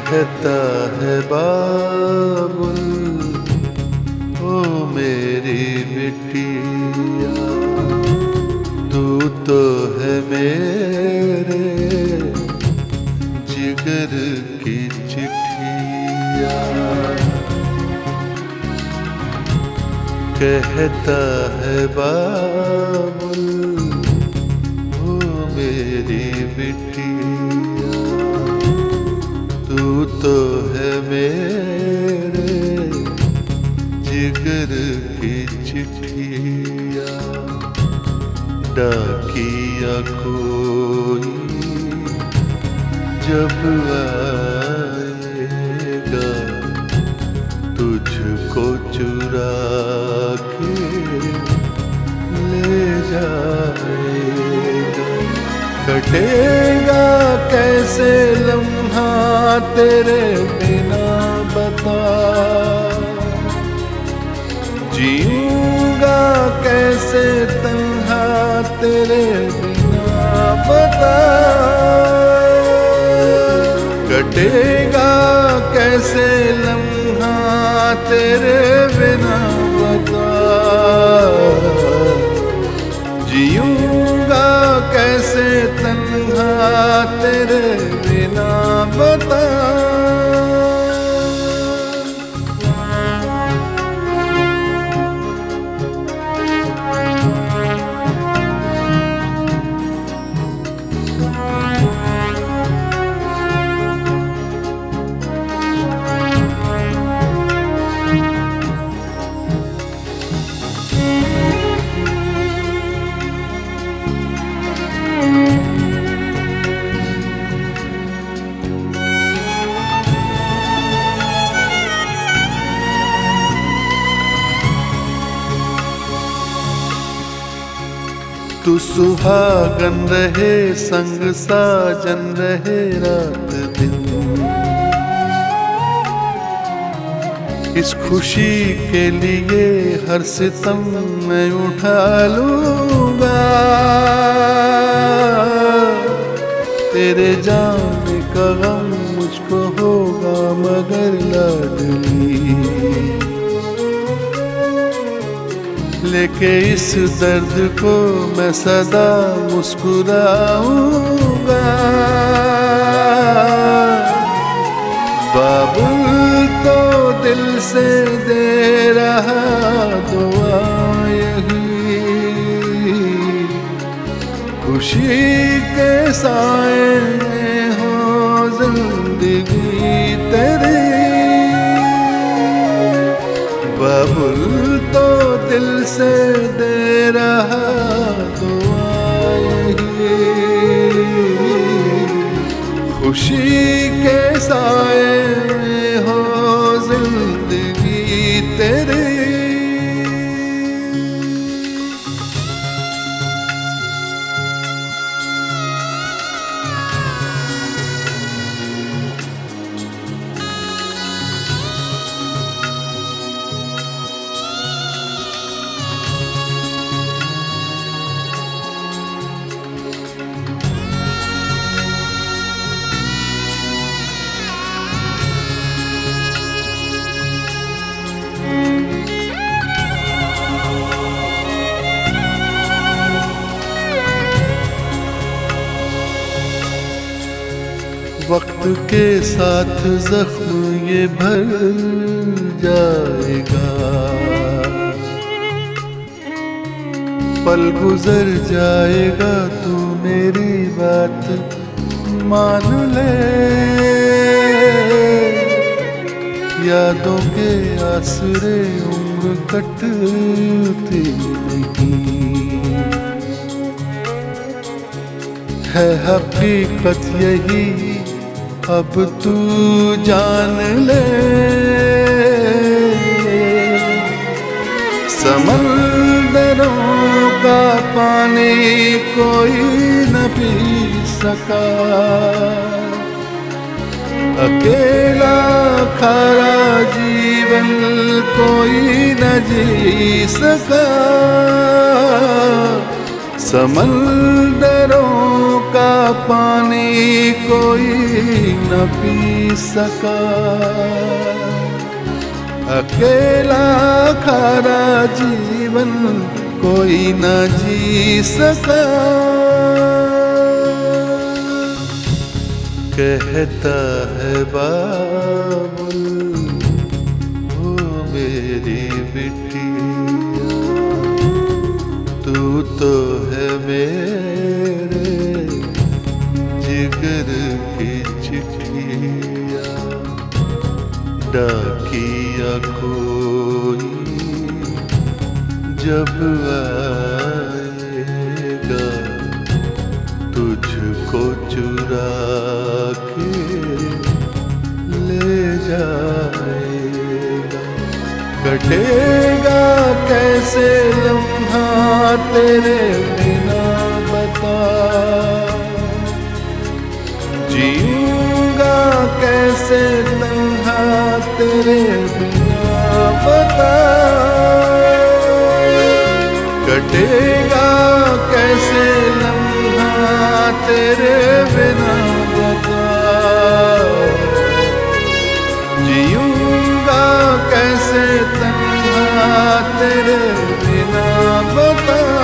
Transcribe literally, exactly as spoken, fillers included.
कहता है बाबुल ओ मेरी बिटिया, तू तो है मेरे जिगर की चिट्ठिया। कहता है बाबुल ओ मेरी बिटिया, तू तो है मेरे जिगर की चिट्ठिया। डाकिया कोई जब आएगा तुझको चुरा के ले जाएगा। कटेगा कैसे लम्हा तेरे बिना बता, जीऊंगा कैसे तन्हा तेरे बिना बता। कटेगा कैसे लम्हा तेरे बिना बता, जीऊंगा कैसे तन्हा तेरे बिना बता। तू सुहागन रहे संग साजन रहे रात दिन, इस खुशी के लिए हर सितम मैं उठा लूंगा। तेरे जाने का गम मुझको होगा मगर लाडली, लेके इस दर्द को मैं सदा मुस्कुराऊंगा। बाबुल तो दिल से दे रहा दुआ यही, खुशी के साए में हो जिंदगी तेरी। बाबुल तो दिल से दे रहा दुआ यही, खुशी के साए में हो जिंदगी तेरी। वक्त के साथ जख्म ये भर जाएगा, पल गुजर जाएगा तू मेरी बात मान ले। यादों के आसरे उम्र कटती नहीं, है हकीकत यही अब तू जान ले। समंदरों का पानी कोई न पी सका, अकेला खारा जीवन कोई न जी सका। समंदरों का पानी कोई न पी सका, अकेला खारा जीवन कोई न जी सका। कहता है बाबुल ओ मेरी बिटिया, तू तो है मेरे जिगर की चिट्ठिया। डाकिया कोई जब आएगा तुझको चुरा के ले जाएगा। कटेगा कैसे लम्हा तेरे बिना बता, जीऊंगा कैसे तन्हा तेरे बिना बता। कटेगा कैसे लम्हा तेरे बिना बता, जीऊंगा कैसे तन्हा तेरे बिना बता।